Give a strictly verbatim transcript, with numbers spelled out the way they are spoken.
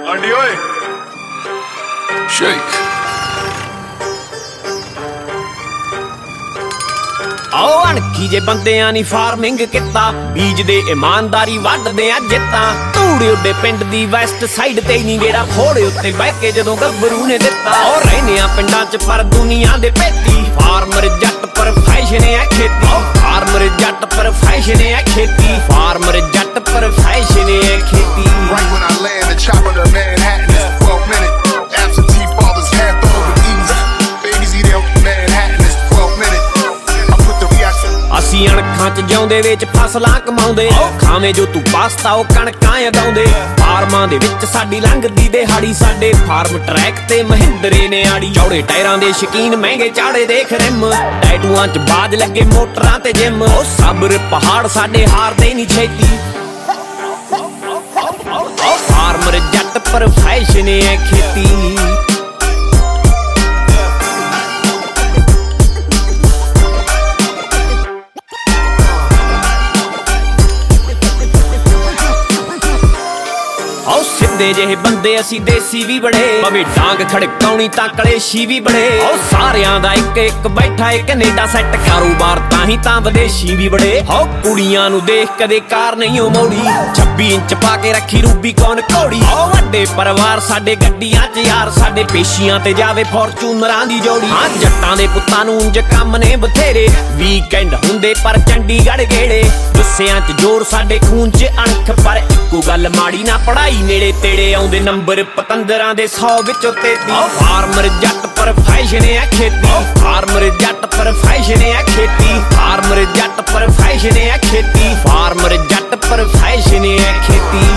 ਆਂਡੀ ਓਏ ਸ਼ੇਕ ਆਓ ਅਣਖੀ ਜੇ ਬੰਦਿਆਂ ਨੀ ਫਾਰਮਿੰਗ ਕੀਤਾ, ਬੀਜਦੇ ਇਮਾਨਦਾਰੀ ਵੱਢਦੇ ਆ ਜਿੱਤਾਂ। ਧੂੜੇ ਉੱਡੇ ਪਿੰਡ ਦੀ ਵੈਸਟ ਸਾਈਡ ਤੇ ਨੀ ਗੇੜਾ ਫੋੜੇ ਉੱਤੇ ਬਹਿ ਕੇ ਜਦੋਂ ਗੱਭਰੂ ਨੇ ਦਿੱਤਾ। ਉਹ ਰਹਿੰਦੇ ਆ ਪਿੰਡਾਂ ਚ ਪਰ ਦੁਨੀਆ ਦੇ ਭੇਤੀ, ਫਾਰਮਰ ਜੱਟ ਪਰ ਫੈਸ਼ਨ ਆ ਖੇਤੀ। ਫਾਰਮਰ ਜੱਟ ਪਰ ਫੈਸ਼ਨ ਆ ਖੇਤੀ, ਫਾਰਮਰ ਜੱਟ ਪਰ ਫੈਸ਼ਨ ਆ ਖੇਤੀ। Right when I land the chopper to Manhattan, it's twelve minute. Absentee fathers half over easy. Babies eat out Manhattan, it's twelve minute. I put the reaction. ਅਸੀਂ ਅਣਖਾਂ ਚ ਜਿਉਂਦੇ ਵਿੱਚ ਫਸਲਾਂ ਕਮਾਉਂਦੇ, ਖਾਵੇਂ ਜੋ ਤੂੰ ਪਾਸਤਾ ਉਹ ਕਣਕਾਂ ਉਗਾਉਂਦੇ। ਫਾਰਮਾਂ ਦੇ ਵਿੱਚ ਸਾਡੀ ਲੰਘਦੀ ਦਿਹਾੜੀ, ਸਾਡੇ ਫਾਰਮ ਟਰੈਕ ਤੇ ਮਹਿੰਦਰੇ ਨੇ ਆੜੀ। ਚੌੜੇ ਟਾਇਰਾਂ ਦੇ ਸ਼ਕੀਨ ਮਹਿੰਗੇ ਚਾੜੇ ਦੇਖ ਰਿਮ, ਟੈਟੂਆਂ ਚ ਬਾਜ ਲੱਗੇ ਮੋਟਰਾਂ ਤੇ ਜਿਮ। ਉਹ ਸਬਰ ਪਹਾੜ ਸਾਡੇ ਹਾਰਦੇ ਨੀ ਛੇਤੀ, ਫਾਰਮਰ ਜੱਟ ਪਰ ਫੈਸ਼ਨ ਹੈ ਖੇਤੀ। ਆਓ ਸਿੱਧੇ ਜਿਹੇ ਬੰਦੇ ਅਸੀਂ ਦੇਸੀ ਵੀ ਬੜੇ, ਭਾਵੇਂ ਡਾਂਗ ਖੜਕਾਉਣੀ ਤਾਂ ਕਲੇਸ਼ੀ ਵੀ ਬੜੇ। ਆਓ ਸਾਰਿਆਂ ਦਾ ਇੱਕ ਇੱਕ ਬੈਠਾ ਏ ਕੈਨੇਡਾ ਸੈੱਟ, ਕਾਰੋਬਾਰ ਤਾਂ ਹੀ ਤਾਂ ਵਿਦੇਸ਼ੀ ਵੀ ਬੜੇ। ਆਓ ਕੁੜੀਆਂ ਨੂੰ ਦੇਖ ਕਦੇ ਕਾਰ ਨਹੀਂ ਓ ਮੋੜੀ, ਛੱਬੀ ਇੰਚ ਪਾ ਕੇ ਰੱਖੀ ਰੂਬੀ ਕੌਣ ਘੋੜੀ। ਆਓ ਵੱਡੇ ਪਰਿਵਾਰ ਸਾਡੇ ਗੱਡੀਆਂ ਚ ਯਾਰ, ਸਾਡੇ ਪੇਸ਼ੀਆਂ ਤੇ ਜਾਵੇ ਫੋਰਚੂਨਰਾਂ ਦੀ ਜੋੜੀ। ਹਾਂ ਜੱਟਾਂ ਦੇ ਪੁੱਤਾਂ ਨੂੰ ਉਂਝ ਕੰਮ ਨੇ ਬਥੇਰੇ, ਵੀਕਐਂਡ ਹੁੰਦੇ ਪਰ ਚੰਡੀਗੜ੍ਹ ਗੇੜੇ। ਗੁੱਸਿਆਂ ਚ ਜ਼ੋਰ ਸਾਡੇ ਖੂਨ ਚ ਅਣਖ, ਪਰ ਇੱਕੋ ਗੱਲ ਮਾੜੀ ਨਾ ਪੜਾਈ ਨੇੜੇ ਤੇੜੇ ਆਉਂਦੇ ਨੰਬਰ ਪਤੰਦਰਾਂ ਦੇ ਸੌ ਵਿੱਚੋਂ ਤੇਤੀ। ਫਾਰਮਰ ਜੱਟ ਪਰ ਫੈਸ਼ਨ ਆ ਖੇਤੀ, ਫਾਰਮਰ ਜੱਟ ਪਰ ਫੈਸ਼ਨ ਆ ਖੇਤੀ, ਫਾਰਮਰ ਜੱਟ ਪਰ ਫੈਸ਼ਨ ਆ ਖੇਤੀ, ਫਾਰਮਰ ਜੱਟ ਪਰ ਫੈਸ਼ਨ ਆ ਖੇਤੀ।